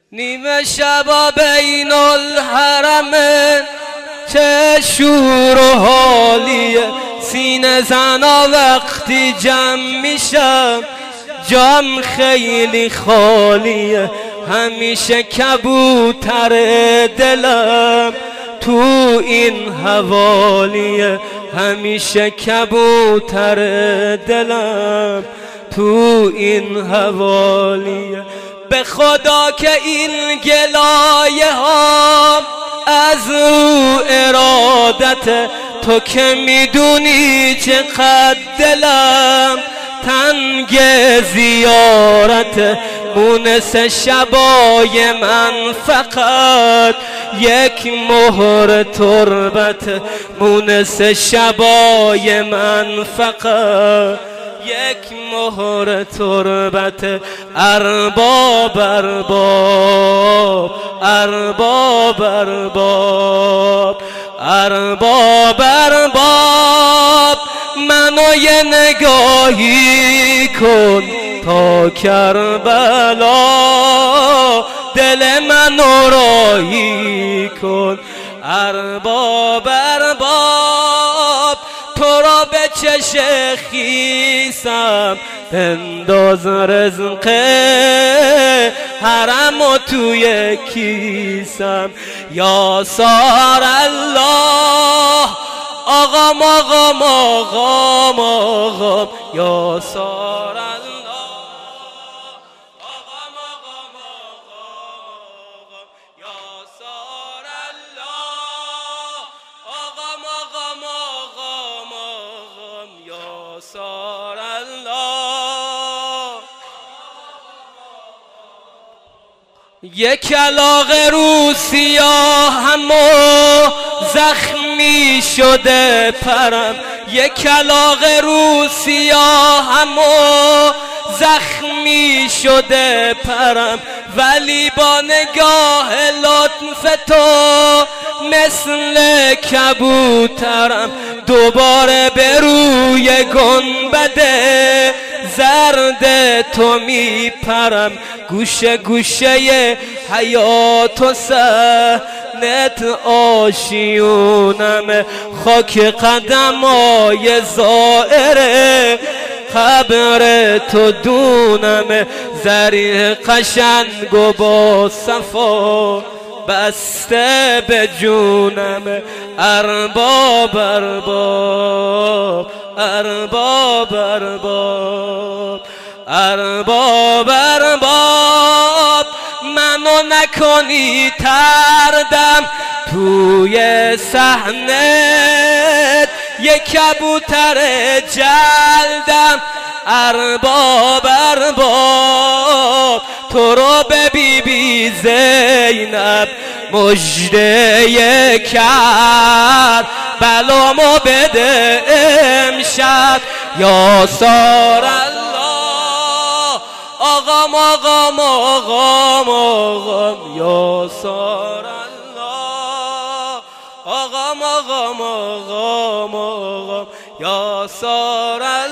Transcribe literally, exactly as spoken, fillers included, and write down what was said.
نیمه شبا بین الحرمه چه شور و حالیه، سینه زنا وقتی جمع میشم جام خیلی خالیه. همیشه کبوتر دلم تو این حوالیه، همیشه کبوتر دلم تو این حوالیه. به خدا که این گلایه ها از او ارادت تو، که میدونی چقدر دلم تنگ زیارت. مونس شبای من فقط یک مهر تربت، مونس شبای من فقط یک مهر تربت. ارباب ارباب ارباب ارباب ارباب ارباب منو یه نگاهی کن تا کربلا، دل منو راهی کن. ارباب ارباب تو را به چش خیسم بنداز رزق حرم و توی کیسم. یا سار الله آقام آقام آقام آقام، یا سار الله آقام آقام آقام، یا سار الله آقام آقام آقام، یا سار الله. یک کلاغ رو سیاهم و زخمی شده پرم، یک کلاغ رو سیاهم و زخمی شده پرم، ولی با نگاه لطف تو مثل کبوترم. دوباره به روی گنبد زرد تو میپرم، گوشه گوشه حیات و سحنت آشیونم، خاک قدمای زائر قبر تو دونم. زریح قشنگ و با صفا بسته به جونم. ارباب ارباب ارباب ارباب ارباب ارباب منو نکنی تردم توی صحنت، یک کبوتر جلدم. ارباب ارباب تو رو به بی بی زینب مژده کرد بلامو بده امشب. یا سار الله آقام آقام آقام آقام، یا سار الله آقام آقام آقام آقام، یا سار